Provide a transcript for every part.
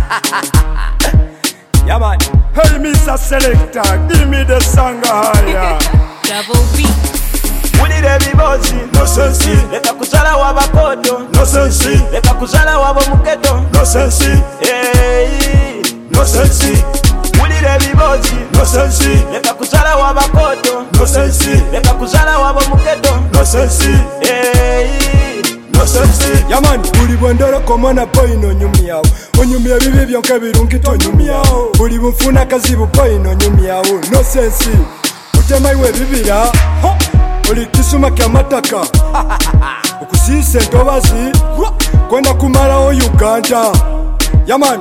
Yeah man. Hey Mr. Selector, give me the song higher. Double beat. Uli debi bozi, no sensi. Leka kuzala wabakodo, No sensi. leka kuzala wabo muketo, No sensi. hey. No sensi. Uli debi bozi, No sensi. leka kuzala wabakodo, No sensi. leka kuzala wabo muketo, No sensi. hey. No sensi. Yeah man, buli bwendoro komona poino nyumyao. Onyumya bibi byonka birungi tonyumyao. Buli bunfuna kazibu poino nyumyao. No sensi. Utema iwe bibira. Oli kisuma kya mataka. Okusise ntobazi. Kwenda kumalawo Uganda. Yeah man.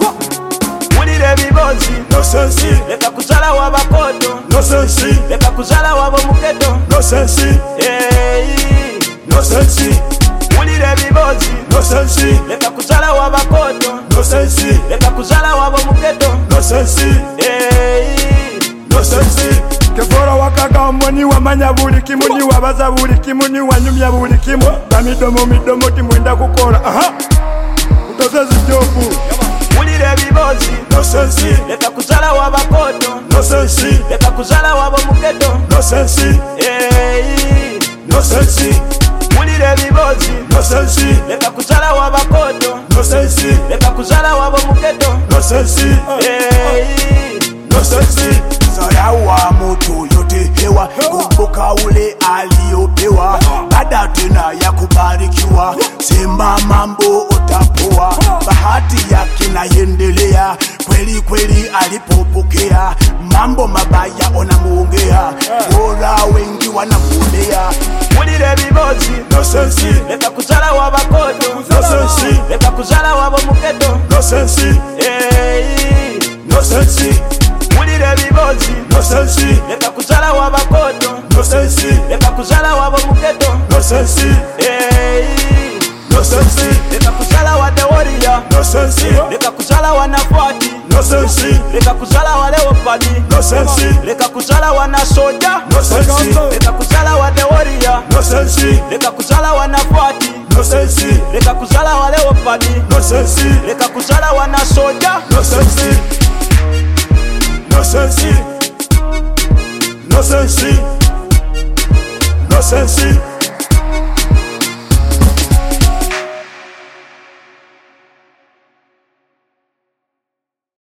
Uli debi bozi, No sensi. leka kuzala wabakodo, No sensi. leka kuzala wabo muketo, No sensi. hey. No sensi. Uli debi bozi, No sensi. leka kuzala wabakodo, No sensi. leka kuzala wabo muketo, No sensi. hey. No sensi. Kefora wakagambo ni wamanya buli kimu ni wabaza buli kimu ni wanyumya buli kimu. Midomo timwenda kukola. Aha. Utozezi jobu. Uli debi bozi, No sensi. leka kuzala wabakodo, No sensi. leka kuzala wabo muketo, No sensi. hey. No sensi. Uli debi bozi, No sensi. leka kuzala wabakodo, No sensi. leka kuzala wabo muketo, No sensi. hey. No sensi. Sayawa moto yote hewa kumbuka ule aliopewa baada tena ya kubarikiwa sema mambo utapoa bahati yake naendelea kweli kweli alipopokea mambo mabaya onamuongea bora wengi wanamuondea Uli debi bozi, No sensi. leka kuzala wabakodo, No sensi. leka kuzala wabo muketo, No sensi. hey. No sensi. Uli debi bozi, No sensi. leka kuzala wabakodo, No sensi. leka kuzala wabo muketo, No sensi. hey. No sensi. Leka kuzala wa the warrior, No sensi. leka kuzala wanafuati, No sensi. leka kuzala wale wapadi, No sensi. leka kuzala wana soja, No sensi. leka kuzala wa the warrior, No sensi. leka kuzala wanafuati, No sensi. leka kuzala wale wapadi, No sensi. leka kuzala wana soja, No sensi. No sensi. No sensi. No sensi.